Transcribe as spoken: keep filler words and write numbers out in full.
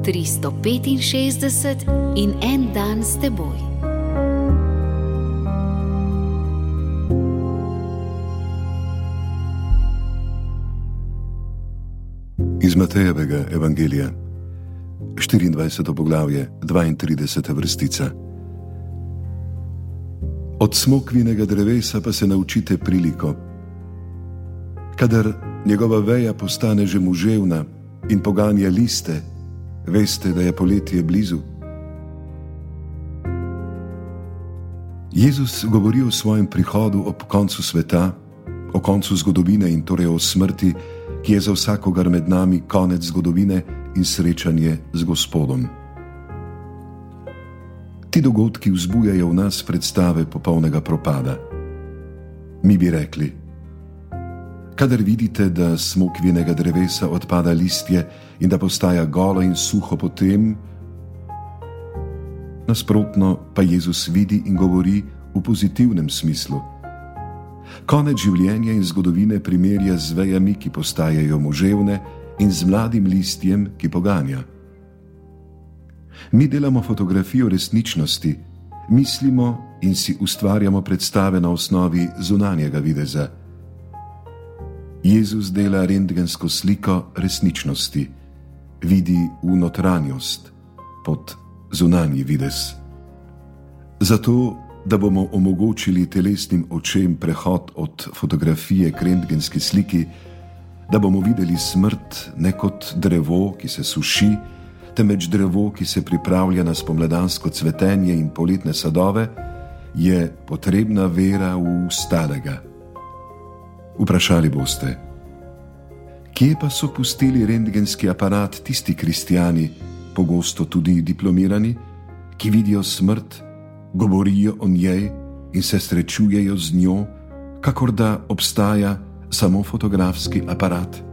tristo petinšestdeset in en dan s teboj. Iz Matejevega evangelija, štiriindvajseto poglavje, dvaintrideseta vrstica. Od smokvinega drevesa pa se naučite priliko. Kadar njegova veja postane že muževna in poganja liste, veste, da je poletje blizu. Jezus govori o svojem prihodu ob koncu sveta, o koncu zgodovine in torej o smrti, ki je za vsakogar med nami konec zgodovine in srečanje z Gospodom. Ti dogodki vzbujajo v nas predstave popolnega propada. Mi bi rekli: kadar vidite, da smokvinega drevesa odpada listje in da postaja golo in suho potem, nasprotno pa Jezus vidi in govori v pozitivnem smislu. Konec življenja in zgodovine primerja z vejami, ki postajajo moževne, in z mladim listjem, ki poganja. Mi delamo fotografijo resničnosti, mislimo in si ustvarjamo predstave na osnovi zunanjega videza. Jezus dela rentgensko sliko resničnosti, vidi v notranjost, pod zunanji videz. Zato, da bomo omogočili telesnim očem prehod od fotografije k rentgenski sliki, da bomo videli smrt ne kot drevo, ki se suši, temveč drevo, ki se pripravlja na spomladansko cvetenje in poletne sadove, je potrebna vera v stalega. Vprašali boste: kje pa so pustili rentgenski aparat tisti kristjani, pogosto tudi diplomirani, ki vidijo smrt, govorijo o njej in se srečujejo z njo, kakor da obstaja samo fotografski aparat?